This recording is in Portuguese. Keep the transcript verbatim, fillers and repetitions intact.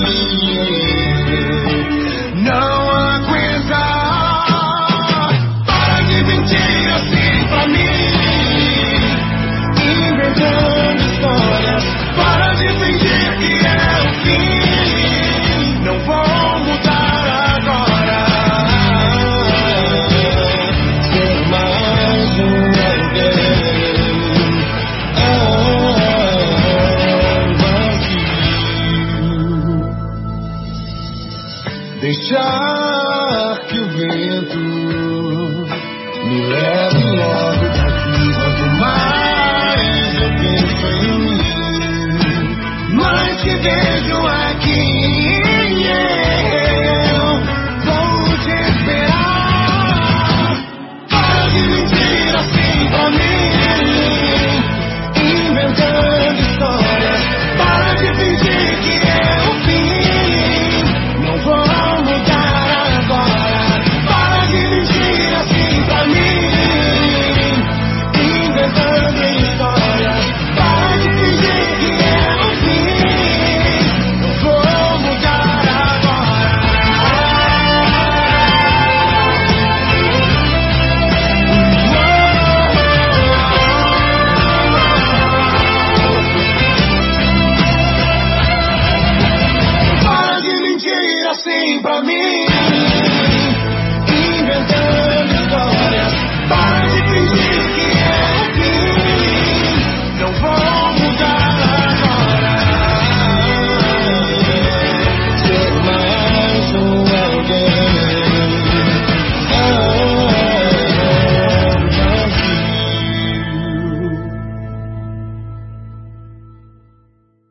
Não aguentar. Para de mentir assim pra mim, inventando histórias. Para de fingir que é o fim. Não vou mudar agora. Ser mais um alguém. Ah, vazio. Deixar